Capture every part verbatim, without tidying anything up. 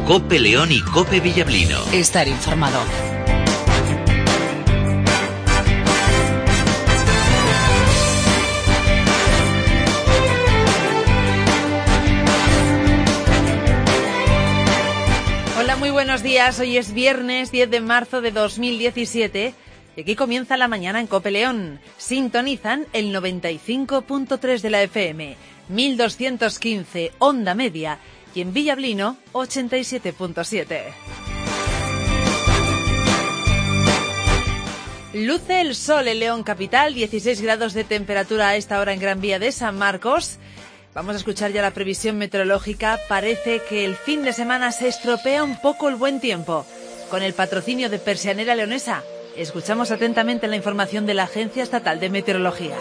COPE León y COPE Villablino. Estar informado. Hola, muy buenos días. Hoy es viernes diez de marzo de dos mil diecisiete y aquí comienza la mañana en COPE León. Sintonizan el noventa y cinco punto tres de la F M, mil doscientos quince onda media y en Villablino ochenta y siete punto siete. Luce el sol en León capital, dieciséis grados de temperatura a esta hora en Gran Vía de San Marcos. Vamos a escuchar ya la previsión meteorológica. Parece que el fin de semana se estropea un poco el buen tiempo. Con el patrocinio de Persianera Leonesa, escuchamos atentamente la información de la Agencia Estatal de Meteorología.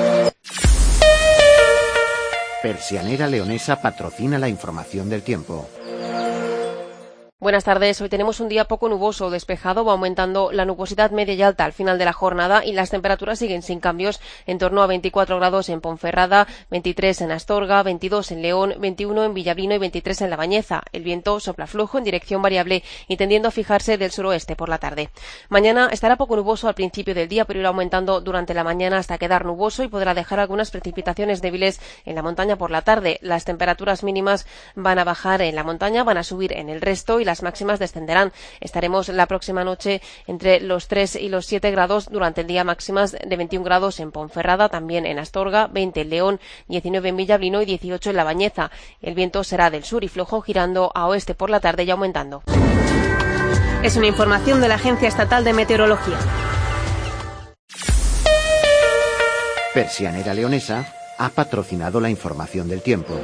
Persianera Leonesa patrocina la información del tiempo. Buenas tardes. Hoy tenemos un día poco nuboso, despejado, va aumentando la nubosidad media y alta al final de la jornada y las temperaturas siguen sin cambios en torno a veinticuatro grados en Ponferrada, veintitrés en Astorga, veintidós en León, veintiuno en Villablino y veintitrés en La Bañeza. El viento sopla flojo en dirección variable y tendiendo a fijarse del suroeste por la tarde. Mañana estará poco nuboso al principio del día, pero irá aumentando durante la mañana hasta quedar nuboso y podrá dejar algunas precipitaciones débiles en la montaña por la tarde. Las temperaturas mínimas van a bajar en la montaña, van a subir en el resto y las máximas descenderán. Estaremos la próxima noche entre los tres y los siete grados, durante el día máximas de veintiún grados en Ponferrada, también en Astorga, veinte en León, diecinueve en Villablino y dieciocho en La Bañeza. El viento será del sur y flojo, girando a oeste por la tarde y aumentando. Es una información de la Agencia Estatal de Meteorología. Persianera Leonesa ha patrocinado la información del tiempo.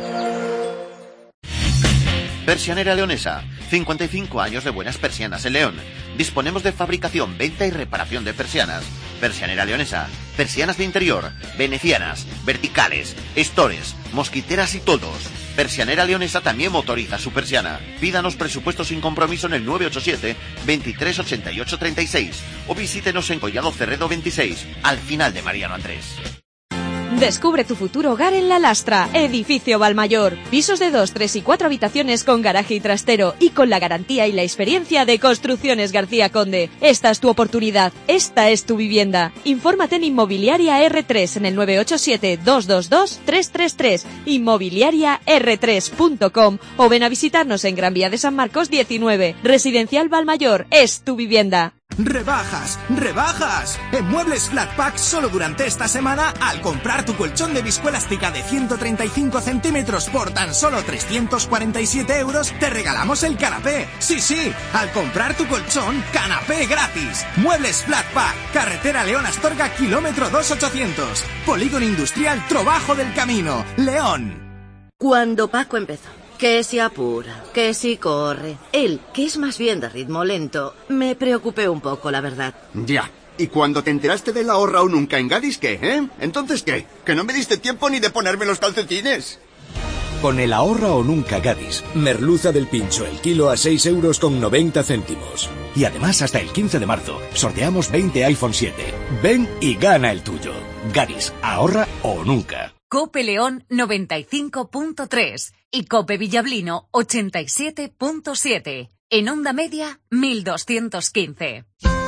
Persianera Leonesa, cincuenta y cinco años de buenas persianas en León. Disponemos de fabricación, venta y reparación de persianas. Persianera Leonesa, persianas de interior, venecianas, verticales, estores, mosquiteras y toldos. Persianera Leonesa también motoriza su persiana. Pídanos presupuesto sin compromiso en el nueve ocho siete, veintitrés ochenta y ocho treinta y seis o visítenos en Collado Cerredo veintiséis, al final de Mariano Andrés. Descubre tu futuro hogar en La Lastra, Edificio Valmayor. Pisos de dos, tres y cuatro habitaciones con garaje y trastero y con la garantía y la experiencia de Construcciones García Conde. Esta es tu oportunidad, esta es tu vivienda. Infórmate en Inmobiliaria erre tres en el nueve ocho siete, dos dos dos, tres tres tres, inmobiliaria erre tres punto com o ven a visitarnos en Gran Vía de San Marcos diecinueve. Residencial Valmayor, es tu vivienda. ¡Rebajas! ¡Rebajas! En Muebles Flat Pack solo durante esta semana, al comprar tu colchón de viscoelástica de ciento treinta y cinco centímetros por tan solo trescientos cuarenta y siete euros, te regalamos el canapé. ¡Sí, sí! Al comprar tu colchón, canapé gratis. Muebles Flat Pack, carretera León Astorga, kilómetro dos ochocientos. Polígono Industrial Trobajo del Camino, León. Cuando Paco empezó, que si apura, que si corre. Él, que es más bien de ritmo lento, me preocupé un poco, la verdad. Ya. ¿Y cuando te enteraste del ahorra o nunca en Gadis, qué, eh? ¿Entonces qué? ¿Que no me diste tiempo ni de ponerme los calcetines? Con el ahorra o nunca Gadis, merluza del pincho el kilo a seis euros con noventa céntimos. Y además hasta el quince de marzo sorteamos veinte iPhone siete. Ven y gana el tuyo. Gadis, ahorra o nunca. COPE León noventa y cinco punto tres y COPE Villablino ochenta y siete punto siete. En onda media, mil doscientos quince.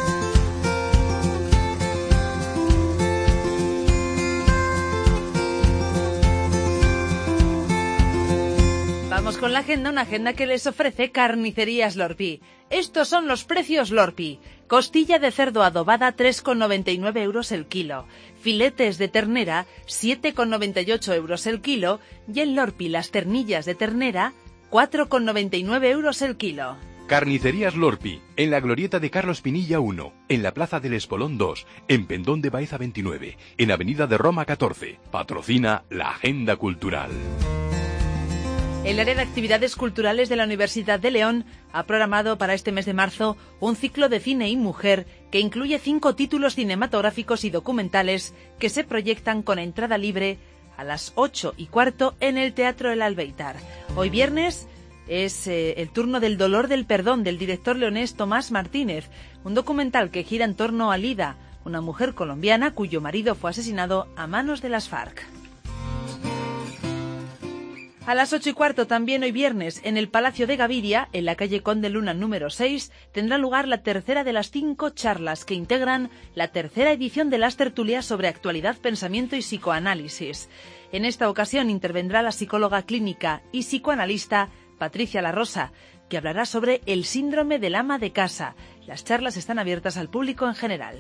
Vamos con la agenda, una agenda que les ofrece Carnicerías Lorpi. Estos son los precios Lorpi. Costilla de cerdo adobada, tres con noventa y nueve euros el kilo. Filetes de ternera, siete con noventa y ocho euros el kilo. Y en Lorpi las ternillas de ternera, cuatro con noventa y nueve euros el kilo. Carnicerías Lorpi, en la glorieta de Carlos Pinilla uno, en la plaza del Espolón dos, en Pendón de Baeza veintinueve, en avenida de Roma catorce. Patrocina la Agenda Cultural. El área de actividades culturales de la Universidad de León ha programado para este mes de marzo un ciclo de cine y mujer que incluye cinco títulos cinematográficos y documentales que se proyectan con entrada libre a las ocho y cuarto en el Teatro El Albéitar. Hoy viernes es eh, el turno del Dolor del Perdón del director leonés Tomás Martínez, un documental que gira en torno a Lida, una mujer colombiana cuyo marido fue asesinado a manos de las FARC. A las ocho y cuarto, también hoy viernes, en el Palacio de Gaviria, en la calle Conde Luna número seis, tendrá lugar la tercera de las cinco charlas que integran la tercera edición de las tertulias sobre actualidad, pensamiento y psicoanálisis. En esta ocasión intervendrá la psicóloga clínica y psicoanalista Patricia La Rosa, que hablará sobre el síndrome del ama de casa. Las charlas están abiertas al público en general.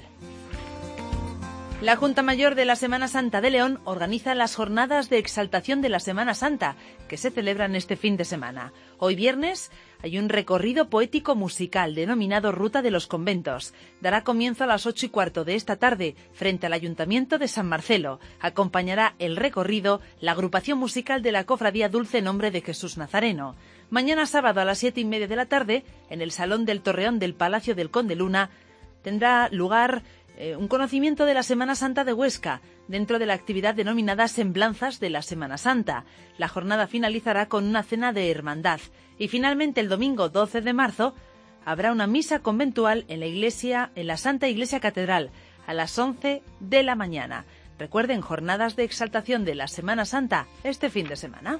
La Junta Mayor de la Semana Santa de León organiza las jornadas de exaltación de la Semana Santa, que se celebran este fin de semana. Hoy viernes hay un recorrido poético musical denominado Ruta de los Conventos. Dará comienzo a las ocho y cuarto de esta tarde, frente al Ayuntamiento de San Marcelo. Acompañará el recorrido la agrupación musical de la Cofradía Dulce Nombre de Jesús Nazareno. Mañana sábado a las siete y media de la tarde, en el Salón del Torreón del Palacio del Conde Luna, tendrá lugar Eh, un conocimiento de la Semana Santa de Huesca, dentro de la actividad denominada Semblanzas de la Semana Santa. La jornada finalizará con una cena de hermandad. Y finalmente, el domingo doce de marzo, habrá una misa conventual en la iglesia, en la Santa Iglesia Catedral, a las once de la mañana. Recuerden, jornadas de exaltación de la Semana Santa este fin de semana.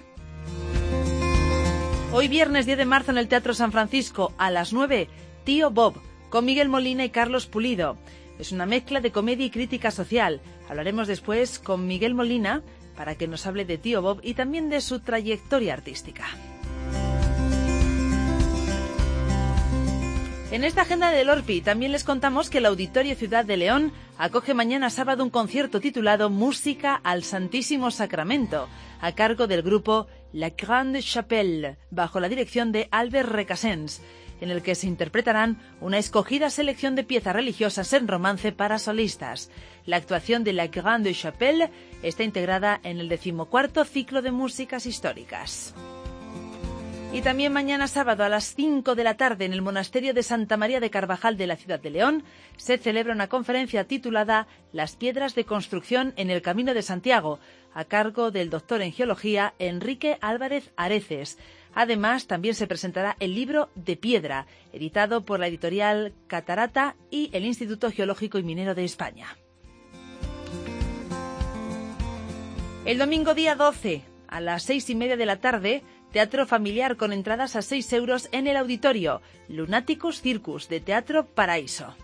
Hoy viernes diez de marzo, en el Teatro San Francisco, a las nueve, Tío Bob, con Miguel Molina y Carlos Pulido. Es una mezcla de comedia y crítica social. Hablaremos después con Miguel Molina para que nos hable de Tío Bob y también de su trayectoria artística. En esta agenda del Orpi también les contamos que el Auditorio Ciudad de León acoge mañana sábado un concierto titulado Música al Santísimo Sacramento, a cargo del grupo La Grande Chapelle, bajo la dirección de Albert Recasens, en el que se interpretarán una escogida selección de piezas religiosas en romance para solistas. La actuación de La Grande Chapelle está integrada en el decimocuarto ciclo de músicas históricas. Y también mañana sábado a las cinco de la tarde, en el Monasterio de Santa María de Carvajal de la ciudad de León, se celebra una conferencia titulada Las piedras de construcción en el Camino de Santiago, a cargo del doctor en geología Enrique Álvarez Areces. Además, también se presentará el libro De Piedra, editado por la editorial Catarata y el Instituto Geológico y Minero de España. El domingo día doce, a las seis y media de la tarde, teatro familiar con entradas a seis euros en el auditorio Lunaticus Circus de Teatro Paraíso.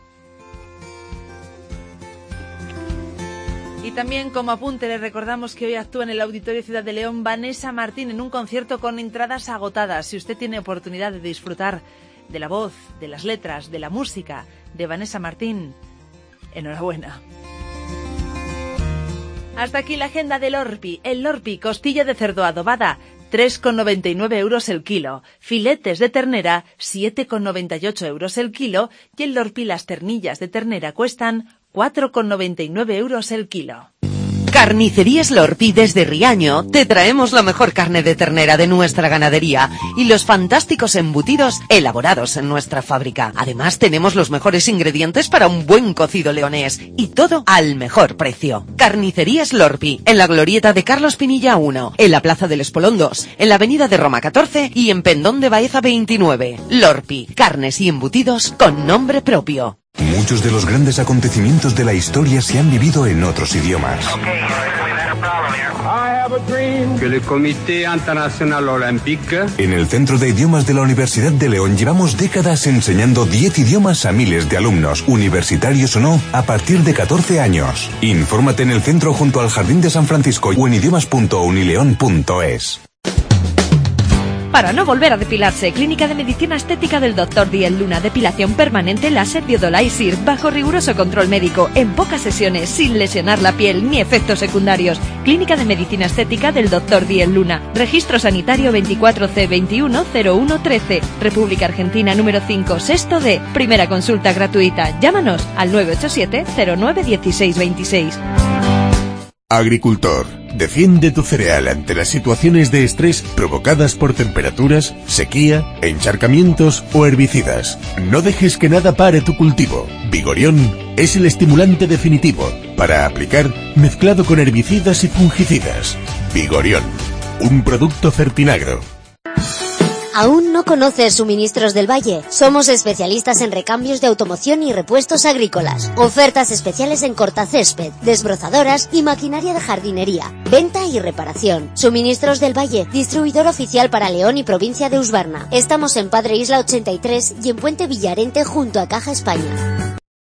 Y también, como apunte, les recordamos que hoy actúa en el Auditorio Ciudad de León Vanessa Martín en un concierto con entradas agotadas. Si usted tiene oportunidad de disfrutar de la voz, de las letras, de la música de Vanessa Martín, enhorabuena. Hasta aquí la agenda del Orpi. El Orpi, costilla de cerdo adobada, tres con noventa y nueve euros el kilo. Filetes de ternera, siete con noventa y ocho euros el kilo. Y el Orpi, las ternillas de ternera cuestan cuatro con noventa y nueve euros el kilo. Carnicerías Lorpi desde Riaño te traemos la mejor carne de ternera de nuestra ganadería y los fantásticos embutidos elaborados en nuestra fábrica. Además tenemos los mejores ingredientes para un buen cocido leonés y todo al mejor precio. Carnicerías Lorpi, en la glorieta de Carlos Pinilla uno, en la Plaza del Espolón dos, en la Avenida de Roma catorce y en Pendón de Baeza veintinueve. Lorpi, carnes y embutidos con nombre propio. Muchos de los grandes acontecimientos de la historia se han vivido en otros idiomas. Que el Comité Internacional Olympique. En el Centro de Idiomas de la Universidad de León llevamos décadas enseñando diez idiomas a miles de alumnos, universitarios o no, a partir de catorce años. Infórmate en el centro junto al Jardín de San Francisco o en idiomas punto unileón punto es. Para no volver a depilarse, Clínica de Medicina Estética del doctor Diel Luna, depilación permanente láser biodolaisir, bajo riguroso control médico, en pocas sesiones, sin lesionar la piel ni efectos secundarios. Clínica de Medicina Estética del doctor Diel Luna, registro sanitario veinticuatro C veintiuno cero uno trece, República Argentina número cinco, sexto D, primera consulta gratuita. Llámanos al nueve ocho siete cero nueve uno seis dos seis. Agricultor, defiende tu cereal ante las situaciones de estrés provocadas por temperaturas, sequía, encharcamientos o herbicidas. No dejes que nada pare tu cultivo. Vigorión es el estimulante definitivo para aplicar mezclado con herbicidas y fungicidas. Vigorión, un producto Fertinagro. ¿Aún no conoces Suministros del Valle? Somos especialistas en recambios de automoción y repuestos agrícolas. Ofertas especiales en cortacésped, desbrozadoras y maquinaria de jardinería. Venta y reparación. Suministros del Valle, distribuidor oficial para León y provincia de Usbarna. Estamos en Padre Isla ochenta y tres y en Puente Villarente junto a Caja España.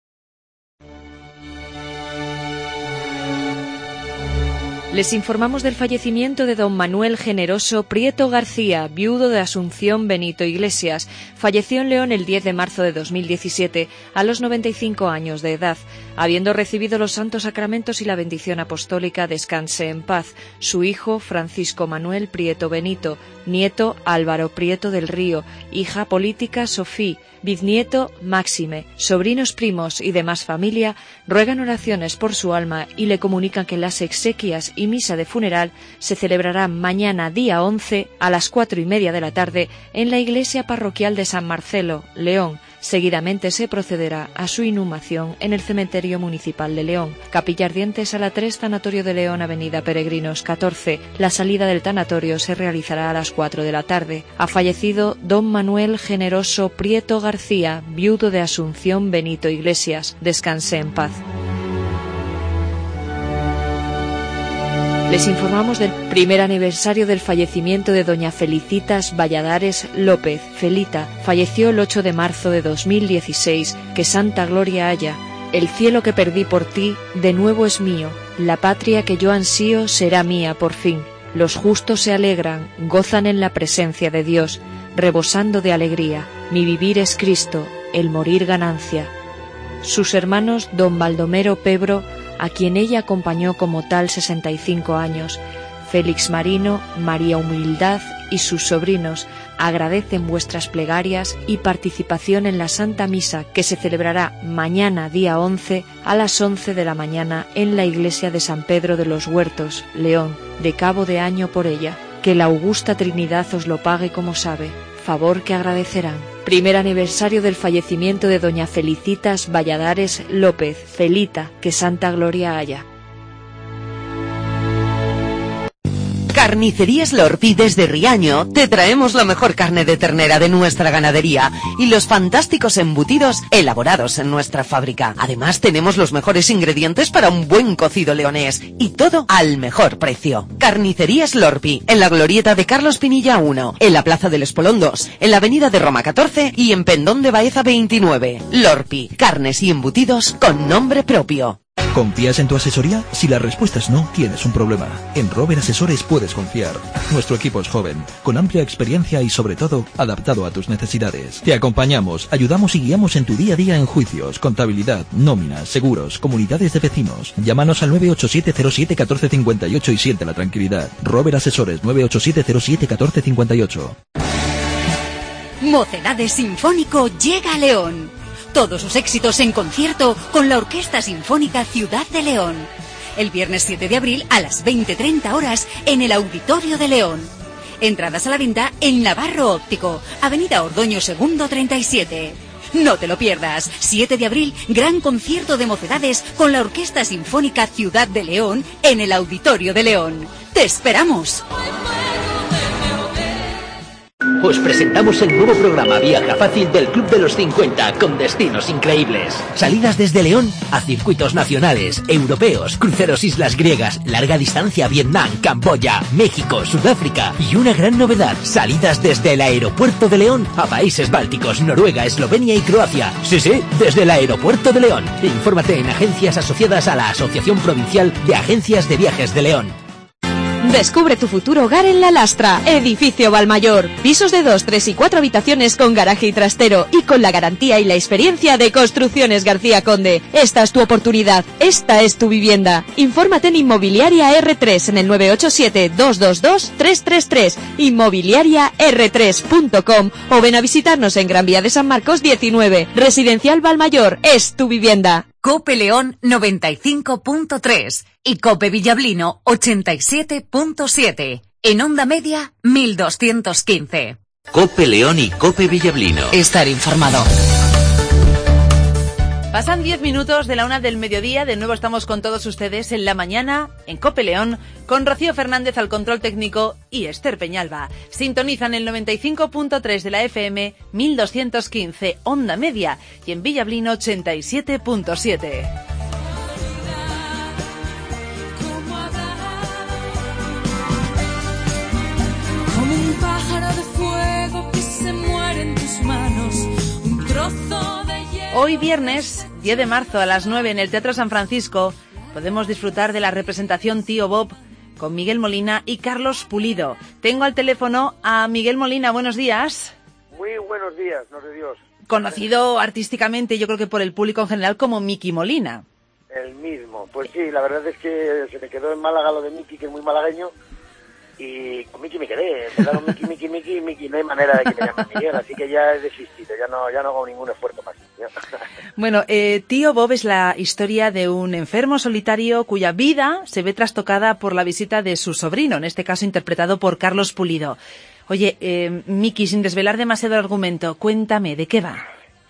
Les informamos del fallecimiento de don Manuel Generoso Prieto García, viudo de Asunción Benito Iglesias. Falleció en León el diez de marzo de dos mil diecisiete, a los noventa y cinco años de edad. Habiendo recibido los santos sacramentos y la bendición apostólica, descanse en paz. Su hijo, Francisco Manuel Prieto Benito, nieto, Álvaro Prieto del Río, hija política, Sofía, bisnieto, Máxime, sobrinos primos y demás familia, ruegan oraciones por su alma y le comunican que las exequias y misa de funeral se celebrarán mañana día once a las cuatro y media de la tarde en la iglesia parroquial de San Marcelo, León. Seguidamente se procederá a su inhumación en el cementerio municipal de León. Capilla Ardiente, Sala tres, Tanatorio de León, Avenida Peregrinos catorce. La salida del tanatorio se realizará a las cuatro de la tarde. Ha fallecido don Manuel Generoso Prieto García, viudo de Asunción Benito Iglesias. Descanse en paz. Les informamos del primer aniversario del fallecimiento de doña Felicitas Valladares López. Felita falleció el ocho de marzo de dos mil dieciséis. Que santa gloria haya. El cielo que perdí por ti de nuevo es mío. La patria que yo ansío será mía por fin. Los justos se alegran, gozan en la presencia de Dios, rebosando de alegría. Mi vivir es Cristo, el morir ganancia. Sus hermanos don Baldomero Pebro, a quien ella acompañó como tal sesenta y cinco años, Félix Marino, María Humildad y sus sobrinos agradecen vuestras plegarias y participación en la Santa Misa que se celebrará mañana día once a las once de la mañana en la iglesia de San Pedro de los Huertos, León, de cabo de año por ella. Que la augusta Trinidad os lo pague como sabe, favor que agradecerán. Primer aniversario del fallecimiento de doña Felicitas Valladares López. Felita, que santa gloria haya. Carnicerías Lorpi desde Riaño te traemos la mejor carne de ternera de nuestra ganadería y los fantásticos embutidos elaborados en nuestra fábrica. Además tenemos los mejores ingredientes para un buen cocido leonés y todo al mejor precio. Carnicerías Lorpi, en la glorieta de Carlos Pinilla uno, en la plaza del Espolón dos, en la avenida de Roma catorce y en Pendón de Baeza veintinueve. Lorpi, carnes y embutidos con nombre propio. ¿Confías en tu asesoría? Si la respuesta es no, tienes un problema. En Rober Asesores puedes confiar. Nuestro equipo es joven, con amplia experiencia y sobre todo, adaptado a tus necesidades. Te acompañamos, ayudamos y guiamos en tu día a día en juicios, contabilidad, nóminas, seguros, comunidades de vecinos. Llámanos al nueve ocho siete cero siete uno cuatro cinco ocho y siente la tranquilidad. Rober Asesores nueve ocho siete cero siete uno cuatro cinco ocho. Mocedades Sinfónico llega a León. Todos sus éxitos en concierto con la Orquesta Sinfónica Ciudad de León. El viernes siete de abril a las veinte treinta horas en el Auditorio de León. Entradas a la venta en Navarro Óptico, Avenida Ordoño segundo treinta y siete. No te lo pierdas. siete de abril, gran concierto de Mocedades con la Orquesta Sinfónica Ciudad de León en el Auditorio de León. ¡Te esperamos! Os presentamos el nuevo programa Viaja Fácil del Club de los cincuenta con destinos increíbles. Salidas desde León a circuitos nacionales, europeos, cruceros islas griegas, larga distancia a Vietnam, Camboya, México, Sudáfrica y una gran novedad, salidas desde el aeropuerto de León a países bálticos, Noruega, Eslovenia y Croacia. Sí, sí, desde el aeropuerto de León. Infórmate en agencias asociadas a la Asociación Provincial de Agencias de Viajes de León. Descubre tu futuro hogar en La Lastra, Edificio Valmayor. Pisos de dos, tres y cuatro habitaciones con garaje y trastero y con la garantía y la experiencia de Construcciones García Conde. Esta es tu oportunidad, esta es tu vivienda. Infórmate en Inmobiliaria erre tres en el nueve ocho siete dos dos dos tres tres tres, inmobiliaria erre tres punto com o ven a visitarnos en Gran Vía de San Marcos diecinueve. Residencial Valmayor es tu vivienda. Cope León noventa y cinco punto tres y Cope Villablino ochenta y siete punto siete. En onda media mil doscientos quince. Cope León y Cope Villablino. Estar informado. Pasan diez minutos de la una del mediodía, de nuevo estamos con todos ustedes en la mañana, en Cope León, con Rocío Fernández al control técnico y Esther Peñalba. Sintonizan el noventa y cinco punto tres de la F M, mil doscientos quince onda media y en Villablino ochenta y siete punto siete. Como un pájaro de fuego que se muere en tus manos, un trozo de hielo. Hoy viernes, diez de marzo a las nueve en el Teatro San Francisco, podemos disfrutar de la representación Tío Bob con Miguel Molina y Carlos Pulido. Tengo al teléfono a Miguel Molina, buenos días. Muy buenos días, no de Dios. Conocido artísticamente, yo creo que por el público en general, como Miki Molina. El mismo, pues sí, la verdad es que se me quedó en Málaga lo de Miki, que es muy malagueño, y con Miki me quedé. Empezaron Miki, Miki, Miki, Miki, no hay manera de que me llamen Miguel, así que ya he desistido, ya no, ya no hago ningún esfuerzo más. Bueno, eh, Tío Bob es la historia de un enfermo solitario cuya vida se ve trastocada por la visita de su sobrino, en este caso interpretado por Carlos Pulido. Oye, eh, Miki, sin desvelar demasiado el argumento, cuéntame, ¿de qué va?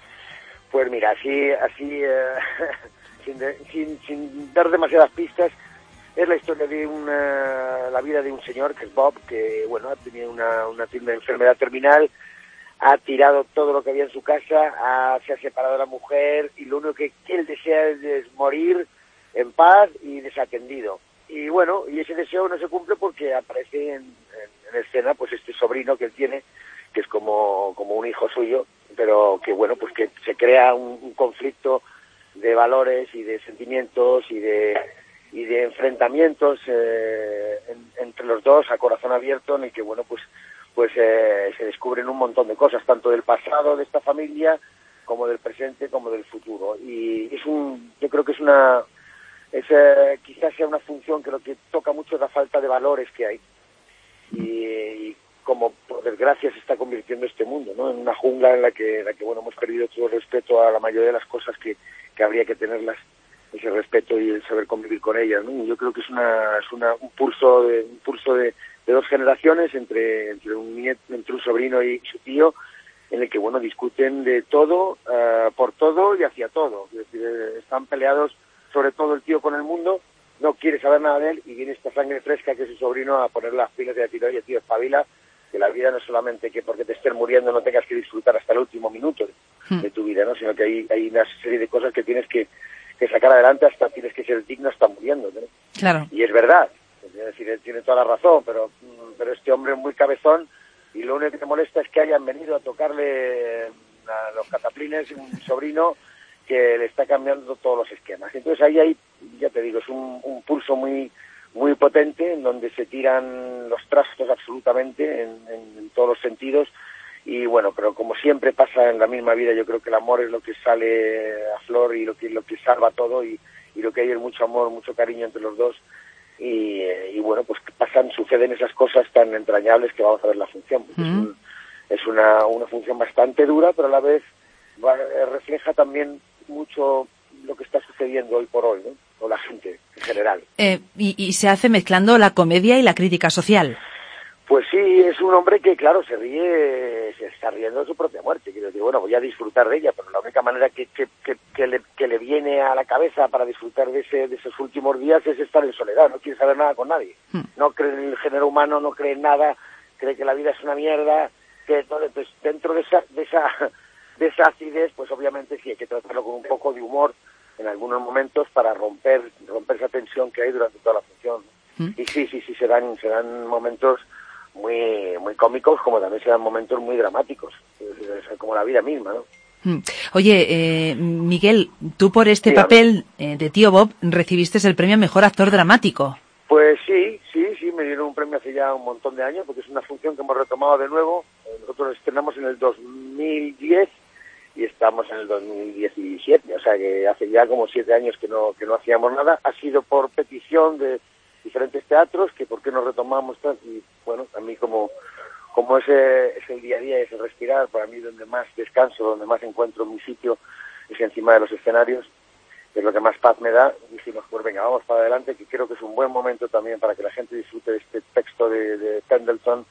Pues mira, así, así eh, sin, de, sin, sin dar demasiadas pistas, es la historia de una, la vida de un señor que es Bob, que bueno, ha tenido una, una, una enfermedad terminal, ha tirado todo lo que había en su casa, ha, se ha separado de la mujer y lo único que, que él desea es, es morir en paz y desatendido. Y bueno, y ese deseo no se cumple porque aparece en, en, en escena pues este sobrino que él tiene, que es como, como un hijo suyo, pero que bueno, pues que se crea un, un conflicto de valores y de sentimientos y de y de enfrentamientos eh, en, entre los dos a corazón abierto, en el que bueno pues pues eh, se descubren un montón de cosas, tanto del pasado de esta familia como del presente como del futuro. Y es un, yo creo que es una, es, eh, quizás sea una función que lo que toca mucho es la falta de valores que hay. Y, y como por desgracia se está convirtiendo este mundo, ¿no? En una jungla en la que, en la que bueno, hemos perdido todo el respeto a la mayoría de las cosas que, que habría que tenerlas, ese respeto y el saber convivir con ellas, ¿no? Y yo creo que es una, es una, un pulso de, un pulso de, de dos generaciones entre, entre un nieto, entre un sobrino y su tío, en el que bueno discuten de todo, uh, por todo y hacia todo. Es decir, están peleados sobre todo el tío con el mundo, no quiere saber nada de él y viene esta sangre fresca que es su sobrino a poner las pilas y a decir, oye tío, espabila, que la vida no es solamente que porque te estén muriendo no tengas que disfrutar hasta el último minuto de, de tu vida, ¿no? Sino que hay, hay una serie de cosas que tienes que, que sacar adelante, hasta tienes que ser digno hasta muriendo, ¿no? Claro. Y es verdad. Es decir, él tiene toda la razón, pero, pero este hombre es muy cabezón y lo único que te molesta es que hayan venido a tocarle a los cataplines un sobrino que le está cambiando todos los esquemas. Entonces ahí hay, ya te digo, es un, un pulso muy muy potente en donde se tiran los trastos absolutamente en, en, en todos los sentidos y bueno, pero como siempre pasa en la misma vida, yo creo que el amor es lo que sale a flor y lo que lo que salva todo y, y lo que hay es mucho amor, mucho cariño entre los dos. Y, y bueno, pues pasan, suceden esas cosas tan entrañables que vamos a ver la función. Mm. Es, un, es una, una función bastante dura, pero a la vez va, refleja también mucho lo que está sucediendo hoy por hoy, ¿no? O la gente en general. Eh, y, y se hace mezclando la comedia y la crítica social. Pues sí, es un hombre que, claro, se ríe, se está riendo de su propia muerte. Quiero decir, bueno, voy a disfrutar de ella, pero la única manera que, que, que, que, le, que le viene a la cabeza para disfrutar de, ese, de esos últimos días es estar en soledad. No quiere saber nada con nadie. Hmm. No cree en el género humano, no cree en nada, cree que la vida es una mierda. Que entonces, pues, dentro de esa, de esa, de esa acidez, pues obviamente sí hay que tratarlo con un poco de humor en algunos momentos para romper, romper esa tensión que hay durante toda la función. Hmm. Y sí, sí, sí, se dan, se dan momentos muy muy cómicos, como también se dan momentos muy dramáticos, como la vida misma, ¿no? Oye, eh, Miguel, tú por este Dígame. papel eh, de Tío Bob recibiste el premio a Mejor Actor Dramático. Pues sí, sí, sí, me dieron un premio hace ya un montón de años, porque es una función que hemos retomado de nuevo. Nosotros estrenamos en el dos mil diez y estamos en el dos mil diecisiete, o sea que hace ya como siete años que no que no hacíamos nada. Ha sido por petición de diferentes teatros, que por qué no retomamos tal, y bueno, a mí como como ese es el día a día, ese respirar, para mí donde más descanso, donde más encuentro mi sitio, es encima de los escenarios, es lo que más paz me da. Dijimos, pues venga, vamos para adelante, que creo que es un buen momento también para que la gente disfrute de este texto de, de Pendleton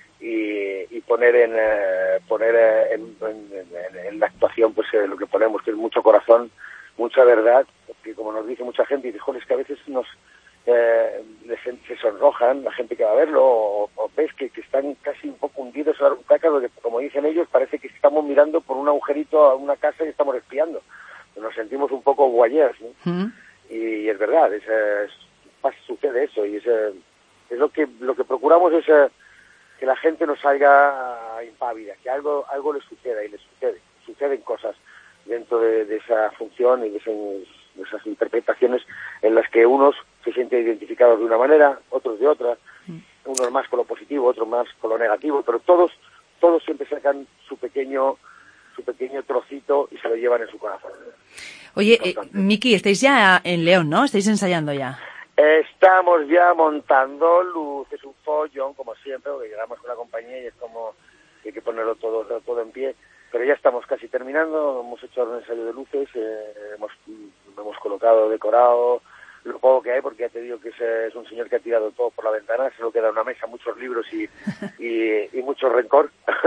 y, y poner en eh, poner en, en, en, en la actuación pues eh, lo que ponemos, que es mucho corazón, mucha verdad, porque como nos dice mucha gente, y dijo, es que a veces nos eh, se sonrojan la gente que va a verlo, o, o ves que, que están casi un poco hundidos en la butaca, donde, como dicen ellos, parece que estamos mirando por un agujerito a una casa y estamos espiando. Nos sentimos un poco voyeurs, ¿no? Mm. Y, y es verdad, es, es, sucede eso, y es, es lo que lo que procuramos es que la gente no salga impávida, que algo algo le suceda, y le sucede, suceden cosas dentro de, de esa función y de, ese, de esas interpretaciones en las que unos se sienten identificados de una manera, otros de otra, mm. unos más con lo positivo, otros más con lo negativo, pero todos todos siempre sacan su pequeño su pequeño trocito y se lo llevan en su corazón. Oye, eh, Miki, estáis ya en León, ¿no? Estáis ensayando ya. Estamos ya montando luz, es un follón, como siempre, porque llegamos con la compañía y es como que hay que ponerlo todo, todo en pie, pero ya estamos casi terminando, hemos hecho un ensayo de luces, eh, hemos, hemos colocado, decorado, lo poco que hay, porque ya te digo que es, es un señor que ha tirado todo por la ventana, solo queda una mesa, muchos libros y, y, y mucho rencor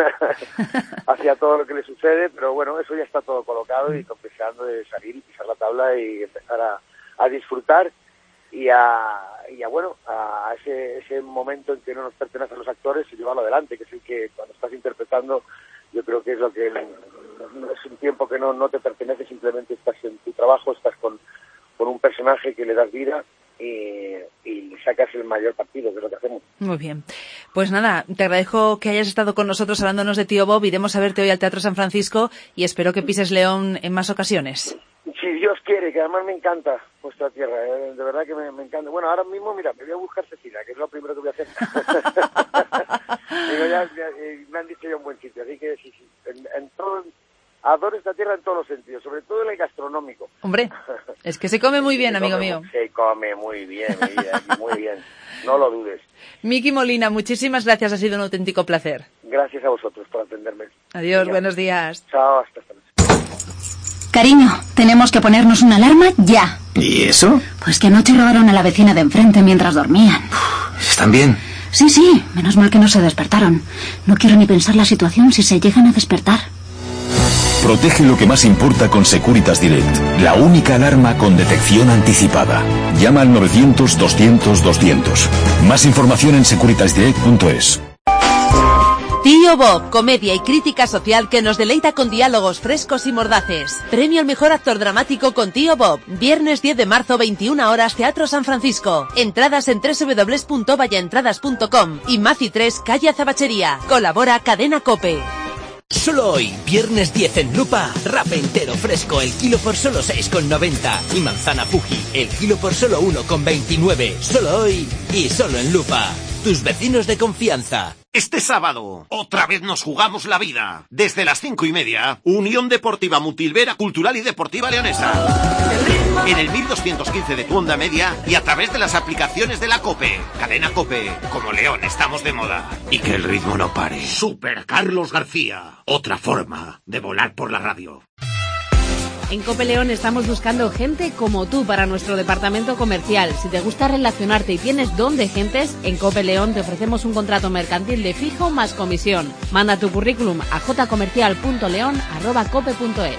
hacia todo lo que le sucede, pero bueno, eso ya está todo colocado y deseando de salir y pisar la tabla y empezar a, a disfrutar y a, y a bueno, a ese, ese momento en que no nos pertenece a los actores y llevarlo adelante, que es el que cuando estás interpretando, yo creo que es lo que es un tiempo que no, no te pertenece, simplemente estás en tu trabajo, estás con, con un personaje que le das vida y, y sacas el mayor partido, que es lo que hacemos. Muy bien. Pues nada, te agradezco que hayas estado con nosotros hablándonos de Tío Bob. Iremos a verte hoy al Teatro San Francisco y espero que pises León en más ocasiones. Si Dios quiere, que además me encanta vuestra tierra, ¿eh? De verdad que me, me encanta. Bueno, ahora mismo, mira, me voy a buscar Cecilia, que es lo primero que voy a hacer. Digo, ya, ya, me han dicho ya un buen sitio, así que sí, sí, en, en todo, adoro esta tierra en todos los sentidos, sobre todo en el gastronómico. Hombre, es que se come muy bien, se amigo come, mío. Se come muy bien, muy bien, muy bien, no lo dudes. Miki Molina, muchísimas gracias, ha sido un auténtico placer. Gracias a vosotros por atenderme. Adiós, Venga. Buenos días. Chao, hasta esta noche. Cariño, tenemos que ponernos una alarma ya. ¿Y eso? Pues que anoche robaron a la vecina de enfrente mientras dormían. ¿Están bien? Sí, sí, menos mal que no se despertaron. No quiero ni pensar la situación si se llegan a despertar. Protege lo que más importa con Securitas Direct, la única alarma con detección anticipada. Llama al novecientos doscientos doscientos. Más información en securitas direct punto es. Tío Bob, comedia y crítica social que nos deleita con diálogos frescos y mordaces. Premio al mejor actor dramático con Tío Bob. Viernes diez de marzo, veintiuna horas, Teatro San Francisco. Entradas en doble u doble u doble u punto vallaentradas punto com y Maci tres, calle Azabachería. Colabora Cadena COPE. Solo hoy, viernes diez en Lupa, rape entero fresco, el kilo por solo seis con noventa. Y manzana Fuji, el kilo por solo uno con veintinueve. Solo hoy y solo en Lupa. Tus vecinos de confianza. Este sábado, otra vez nos jugamos la vida. Desde las cinco y media, Unión Deportiva Mutilvera Cultural y Deportiva Leonesa. En el mil doscientos quince de tu onda media y a través de las aplicaciones de la COPE. Cadena COPE, como León estamos de moda. Y que el ritmo no pare. Super Carlos García, otra forma de volar por la radio. En Cope León estamos buscando gente como tú para nuestro departamento comercial. Si te gusta relacionarte y tienes don de gentes, en Cope León te ofrecemos un contrato mercantil de fijo más comisión. Manda tu currículum a jcomercial punto león arroba cope punto es.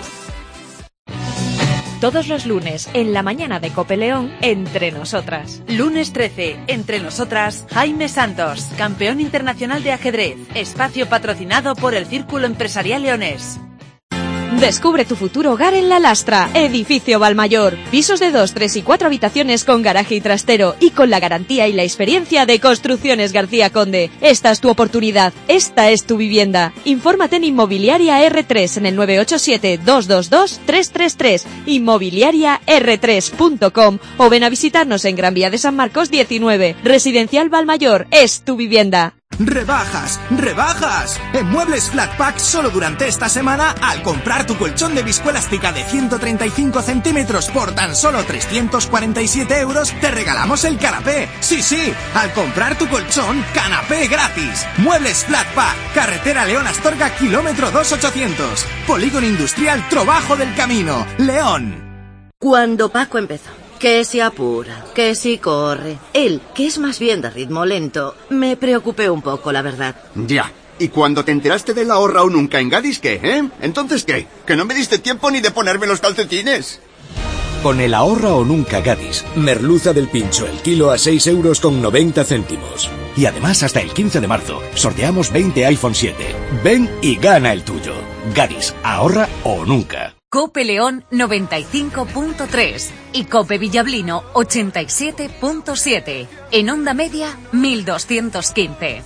Todos los lunes, en la mañana de Cope León, Entre Nosotras. Lunes trece, Entre Nosotras, Jaime Santos, campeón internacional de ajedrez. Espacio patrocinado por el Círculo Empresarial Leonés. Descubre tu futuro hogar en La Lastra, Edificio Valmayor. Pisos de dos, tres y cuatro habitaciones con garaje y trastero y con la garantía y la experiencia de Construcciones García Conde. Esta es tu oportunidad, esta es tu vivienda. Infórmate en Inmobiliaria erre tres en el nueve ocho siete, dos dos dos, tres tres tres, inmobiliaria erre tres punto com o ven a visitarnos en Gran Vía de San Marcos diecinueve. Residencial Valmayor es tu vivienda. ¡Rebajas! ¡Rebajas! En Muebles Flat Pack solo durante esta semana, al comprar tu colchón de viscoelástica de ciento treinta y cinco centímetros por tan solo trescientos cuarenta y siete euros, te regalamos el canapé. ¡Sí, sí! Al comprar tu colchón, canapé gratis. Muebles Flat Pack, carretera León Astorga, kilómetro dos ochocientos. Polígono Industrial Trobajo del Camino, León. Cuando Paco empezó, que si apura, que si corre, él, que es más bien de ritmo lento, me preocupé un poco, la verdad. Ya. ¿Y cuando te enteraste del ahorra o nunca en Gadis, qué, eh? ¿Entonces qué? ¿Que no me diste tiempo ni de ponerme los calcetines? Con el ahorra o nunca Gadis, merluza del pincho el kilo a seis euros con noventa céntimos. Y además hasta el quince de marzo sorteamos veinte iPhone siete. Ven y gana el tuyo. Gadis, ahorra o nunca. Cope León noventa y cinco punto tres y Cope Villablino ochenta y siete punto siete. En onda media mil doscientos quince.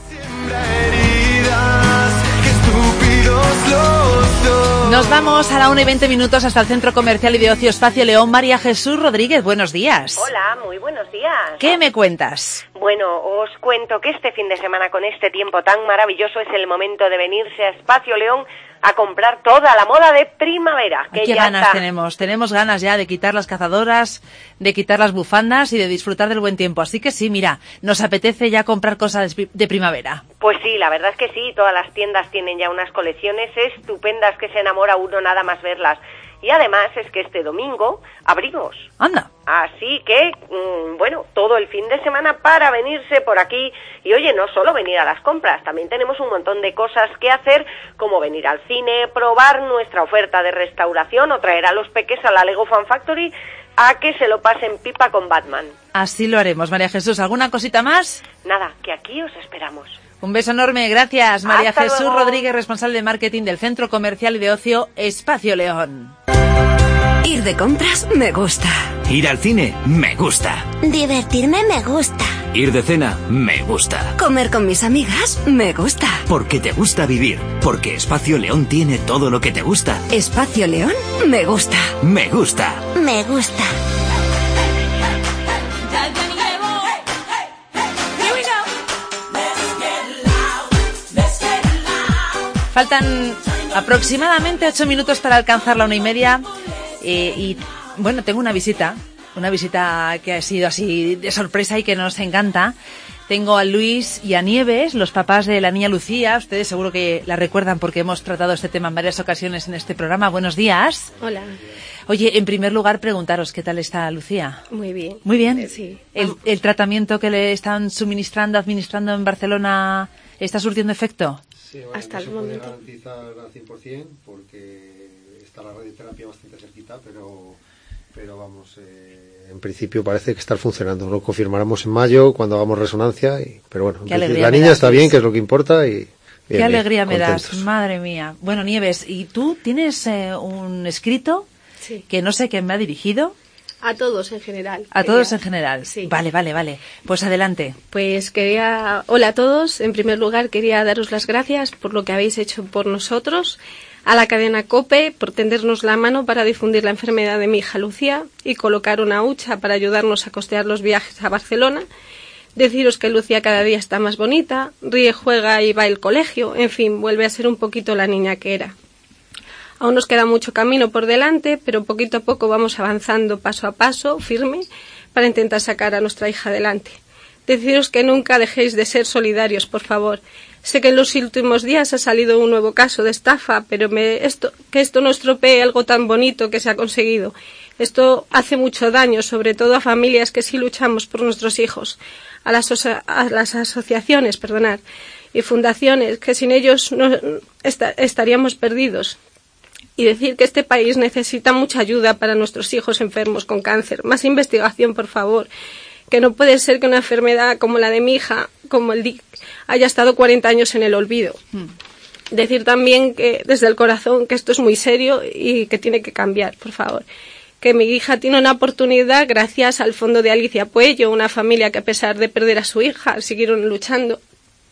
Nos vamos a la una y veinte minutos hasta el Centro Comercial y de Ocio Espacio León. María Jesús Rodríguez, buenos días. Hola, muy buenos días. ¿Qué me cuentas? Bueno, os cuento que este fin de semana con este tiempo tan maravilloso es el momento de venirse a Espacio León a comprar toda la moda de primavera. Que ¿Qué ya ganas está. tenemos? Tenemos ganas ya de quitar las cazadoras, de quitar las bufandas y de disfrutar del buen tiempo. Así que sí, mira, nos apetece ya comprar cosas de primavera. Pues sí, la verdad es que sí, todas las tiendas tienen ya unas colecciones estupendas que se enamora uno nada más verlas. Y además es que este domingo abrimos. Anda. Así que, mmm, bueno, todo el fin de semana para venirse por aquí. Y oye, no solo venir a las compras, también tenemos un montón de cosas que hacer, como venir al cine, probar nuestra oferta de restauración o traer a los peques a la Lego Fan Factory a que se lo pasen pipa con Batman. Así lo haremos, María Jesús. ¿Alguna cosita más? Nada, que aquí os esperamos. Un beso enorme, gracias. María Hasta Jesús luego. Rodríguez, responsable de marketing del Centro Comercial y de Ocio Espacio León. Ir de compras me gusta. Ir al cine, me gusta. Divertirme me gusta. Ir de cena, me gusta. Comer con mis amigas me gusta. Porque te gusta vivir. Porque Espacio León tiene todo lo que te gusta. Espacio León me gusta. Me gusta. Me gusta. Faltan aproximadamente ocho minutos para alcanzar la una y media eh, y bueno, tengo una visita, una visita que ha sido así de sorpresa y que nos encanta. Tengo a Luis y a Nieves, los papás de la niña Lucía. Ustedes seguro que la recuerdan porque hemos tratado este tema en varias ocasiones en este programa. Buenos días. Hola. Oye, en primer lugar, preguntaros qué tal está Lucía. Muy bien. Muy bien. Eh, sí. ¿El, el tratamiento que le están suministrando, administrando en Barcelona, está surtiendo efecto? Sí, bueno, hasta no el se puede momento. garantizar al cien por ciento porque está la radioterapia bastante cerquita, pero, pero vamos, eh, en principio parece que está funcionando. Lo confirmaremos en mayo cuando hagamos resonancia, y, pero bueno, en Qué principio, alegría la me niña das, está Luis. bien, que es lo que importa. y bien, Qué bien, alegría me das, contentos. madre mía. Bueno, Nieves, ¿y tú tienes eh, un escrito Sí. que no sé quién me ha dirigido? A todos en general. A Quería- todos en general. Sí. Vale, vale, vale. Pues adelante. Pues quería, hola a todos. En primer lugar quería daros las gracias por lo que habéis hecho por nosotros, a la cadena COPE por tendernos la mano para difundir la enfermedad de mi hija Lucía y colocar una hucha para ayudarnos a costear los viajes a Barcelona. Deciros que Lucía cada día está más bonita, ríe, juega y va al colegio, en fin, vuelve a ser un poquito la niña que era. Aún nos queda mucho camino por delante, pero poquito a poco vamos avanzando paso a paso, firme, para intentar sacar a nuestra hija adelante. Deciros que nunca dejéis de ser solidarios, por favor. Sé que en los últimos días ha salido un nuevo caso de estafa, pero me, esto, que esto no estropee algo tan bonito que se ha conseguido. Esto hace mucho daño, sobre todo a familias que sí luchamos por nuestros hijos, a las, osa- a las asociaciones, perdonad, y fundaciones, que sin ellos no, esta- estaríamos perdidos. Y decir que este país necesita mucha ayuda para nuestros hijos enfermos con cáncer. Más investigación, por favor. Que no puede ser que una enfermedad como la de mi hija, como el D I C, haya estado cuarenta años en el olvido. Hmm. Decir también que desde el corazón que esto es muy serio y que tiene que cambiar, por favor. Que mi hija tiene una oportunidad gracias al fondo de Alicia Puello, una familia que a pesar de perder a su hija siguieron luchando.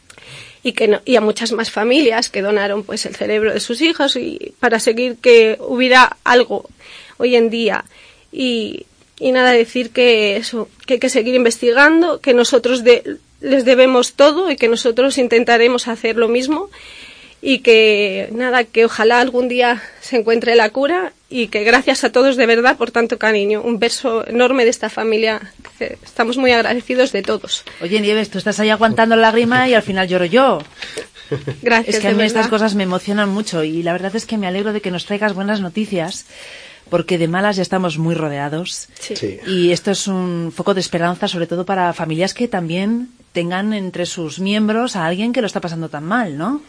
Y, que no, y a muchas más familias que donaron pues el cerebro de sus hijos y para seguir que hubiera algo hoy en día y, y nada, decir que eso, que hay que seguir investigando, que nosotros de, les debemos todo y que nosotros intentaremos hacer lo mismo y que nada, que ojalá algún día se encuentre la cura y que gracias a todos de verdad por tanto cariño. Un beso enorme de esta familia, que estamos muy agradecidos de todos. Oye, Nieves, tú estás ahí aguantando la lágrima y al final lloro yo. Gracias. Es que a de mí estas verdad. cosas me emocionan mucho y la verdad es que me alegro de que nos traigas buenas noticias porque de malas ya estamos muy rodeados. Sí. Sí. Y esto es un foco de esperanza, sobre todo para familias que también tengan entre sus miembros a alguien que lo está pasando tan mal, ¿no?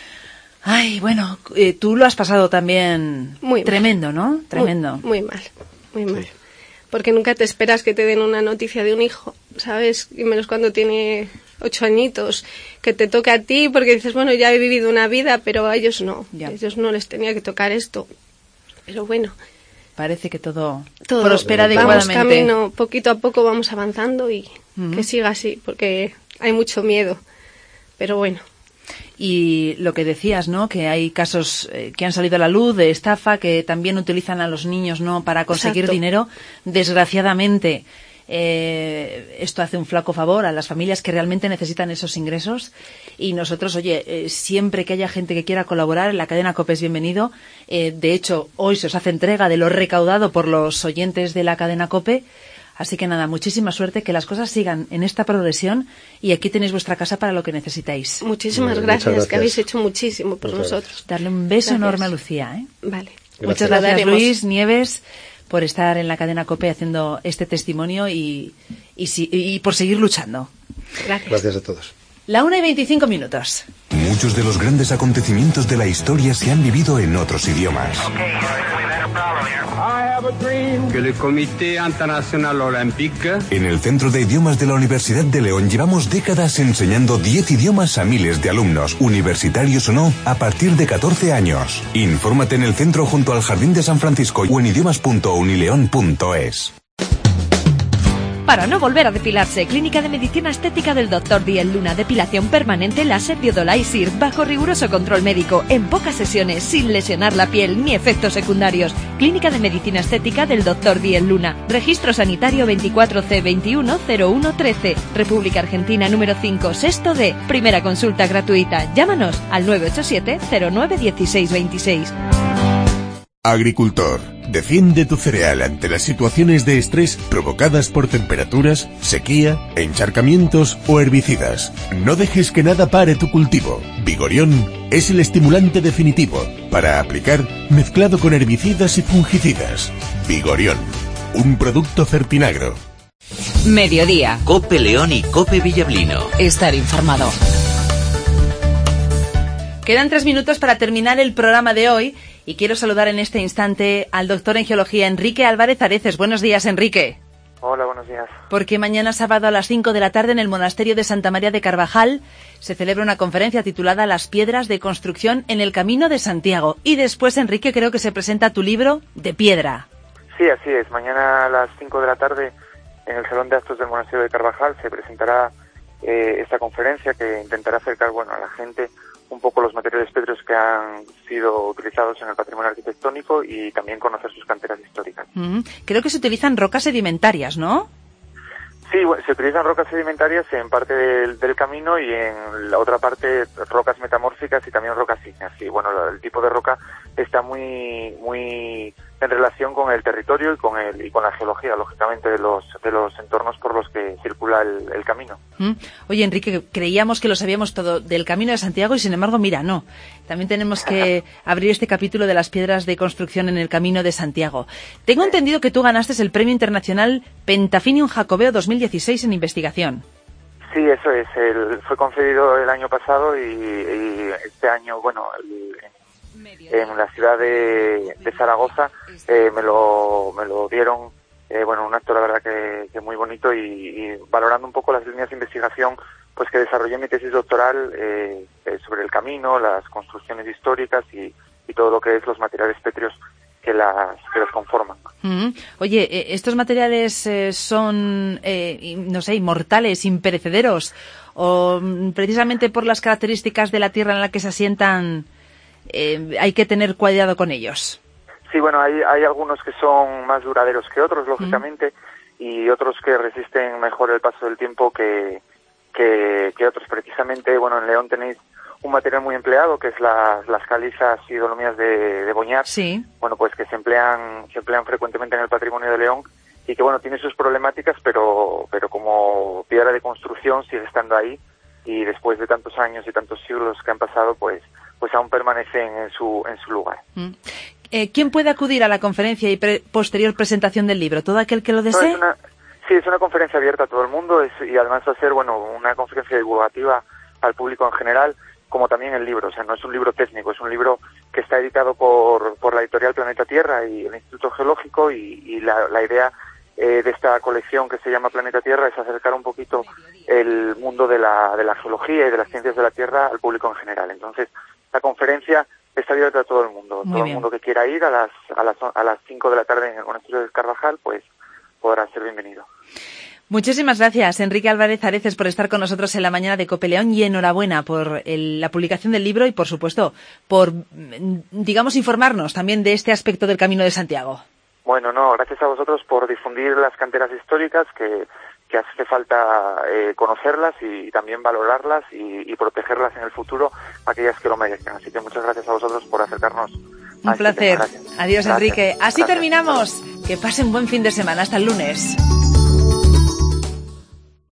Ay, bueno, eh, tú lo has pasado también Muy mal. tremendo, ¿no? Tremendo. Muy, muy mal, muy mal. porque nunca te esperas que te den una noticia de un hijo, ¿sabes? Y menos cuando tiene ocho añitos, que te toca a ti, porque dices, bueno, ya he vivido una vida, pero a ellos no, ya. A ellos no les tenía que tocar esto. Pero bueno. Parece que todo, todo prospera adecuadamente. Vamos camino, poquito a poco vamos avanzando y uh-huh. que siga así, porque hay mucho miedo. Pero bueno. Y lo que decías, ¿no? Que hay casos eh, que han salido a la luz de estafa, que también utilizan a los niños, ¿no? Para conseguir Exacto. dinero. Desgraciadamente, eh, esto hace un flaco favor a las familias que realmente necesitan esos ingresos. Y nosotros, oye, eh, siempre que haya gente que quiera colaborar, en la cadena COPE es bienvenido. Eh, de hecho, hoy se os hace entrega de lo recaudado por los oyentes de la cadena COPE. Así que nada, muchísima suerte, que las cosas sigan en esta progresión y aquí tenéis vuestra casa para lo que necesitáis. Muchísimas gracias, gracias. que habéis hecho muchísimo por Muchas nosotros. Gracias. Darle un beso gracias. enorme a Lucía. ¿eh? Vale. Gracias. Muchas gracias, Luis, Nieves, por estar en la cadena COPE haciendo este testimonio y, y, y por seguir luchando. Gracias. Gracias a todos. La una y veinticinco minutos. Muchos de los grandes acontecimientos de la historia se han vivido en otros idiomas. Que el Comité Internacional Olympique. En el Centro de Idiomas de la Universidad de León llevamos décadas enseñando diez idiomas a miles de alumnos, universitarios o no, a partir de catorce años. Infórmate en el centro junto al Jardín de San Francisco o en idiomas punto unileón punto es. Para no volver a depilarse, Clínica de Medicina Estética del doctor Diel Luna, depilación permanente láser biodolaisir, bajo riguroso control médico, en pocas sesiones, sin lesionar la piel ni efectos secundarios. Clínica de Medicina Estética del doctor Diel Luna, registro sanitario veinticuatro C veintiuno cero uno trece, República Argentina número cinco, sexto D, primera consulta gratuita. Llámanos al nueve ocho siete cero nueve uno seis dos seis. Agricultor, defiende tu cereal ante las situaciones de estrés provocadas por temperaturas, sequía, encharcamientos o herbicidas. No dejes que nada pare tu cultivo. Vigorión es el estimulante definitivo para aplicar mezclado con herbicidas y fungicidas. Vigorión, un producto Fertinagro. Mediodía. COPE León y COPE Villablino. Estar informado. Quedan tres minutos para terminar el programa de hoy y quiero saludar en este instante al doctor en geología Enrique Álvarez Areces. Buenos días, Enrique. Hola, buenos días. Porque mañana sábado a las cinco de la tarde en el Monasterio de Santa María de Carvajal se celebra una conferencia titulada Las piedras de construcción en el Camino de Santiago. Y después, Enrique, creo que se presenta tu libro De Piedra. Sí, así es. Mañana a las cinco de la tarde en el Salón de Actos del Monasterio de Carvajal se presentará eh, esta conferencia que intentará acercar, bueno, a la gente un poco los materiales pétreos que han sido utilizados en el patrimonio arquitectónico y también conocer sus canteras históricas. Mm, creo que se utilizan rocas sedimentarias, ¿no? Sí, bueno, se utilizan rocas sedimentarias en parte del, del camino y en la otra parte rocas metamórficas y también rocas ígneas. Y bueno, el tipo de roca está muy muy en relación con el territorio y con el y con la geología, lógicamente, de los de los entornos por los que circula el, el camino. Mm. Oye, Enrique, creíamos que lo sabíamos todo del Camino de Santiago y sin embargo, mira, no. También tenemos que abrir este capítulo de las piedras de construcción en el Camino de Santiago. Tengo entendido que tú ganaste el Premio Internacional Pentafinium Jacobeo dos mil dieciséis en investigación. Sí, eso es. El, fue concedido el año pasado y, y este año, bueno, el, en la ciudad de, de Zaragoza eh, me lo me lo dieron, eh, bueno, un acto la verdad que, que muy bonito y, y valorando un poco las líneas de investigación pues que desarrollé mi tesis doctoral eh, eh, sobre el camino, las construcciones históricas y, y todo lo que es los materiales pétreos que las que las conforman. Mm-hmm. Oye, eh, estos materiales eh, son, eh, no sé, inmortales, imperecederos, o mm, precisamente por las características de la tierra en la que se asientan eh, hay que tener cuidado con ellos. Sí, bueno, hay hay algunos que son más duraderos que otros, lógicamente, mm. y otros que resisten mejor el paso del tiempo que que, que otros. Precisamente, bueno, en León tenéis un material muy empleado que es la, las calizas y dolomías de, de Boñar. Sí. Bueno, pues que se emplean se emplean frecuentemente en el patrimonio de León y que, bueno, tiene sus problemáticas, pero pero como piedra de construcción sigue estando ahí y después de tantos años y tantos siglos que han pasado, pues pues aún permanecen en su en su lugar. Mm. Eh, ¿Quién puede acudir a la conferencia y pre- posterior presentación del libro? ¿Todo aquel que lo desee? No, es una, sí, es una conferencia abierta a todo el mundo es, y además va a ser, bueno, una conferencia divulgativa al público en general, como también el libro. O sea, no es un libro técnico, es un libro que está editado por, por la editorial Planeta Tierra y el Instituto Geológico y, y la, la idea eh, de esta colección que se llama Planeta Tierra es acercar un poquito el mundo de la, de la geología y de las ciencias de la Tierra al público en general. Entonces, la conferencia está abierta a todo el mundo. Muy todo bien. el mundo que quiera ir a las a las a las cinco de la tarde en el Monasterio del Carvajal, pues podrá ser bienvenido. Muchísimas gracias, Enrique Álvarez Areces, por estar con nosotros en la mañana de Cope León, y enhorabuena por el, la publicación del libro y, por supuesto, por, digamos, informarnos también de este aspecto del Camino de Santiago. Bueno, no, gracias a vosotros por difundir las canteras históricas, que, que hace falta eh, conocerlas y también valorarlas y, y protegerlas en el futuro, aquellas que lo merezcan. Así que muchas gracias a vosotros por acercarnos. Un placer. Adiós, Enrique. Así terminamos. Que pasen buen fin de semana. Hasta el lunes.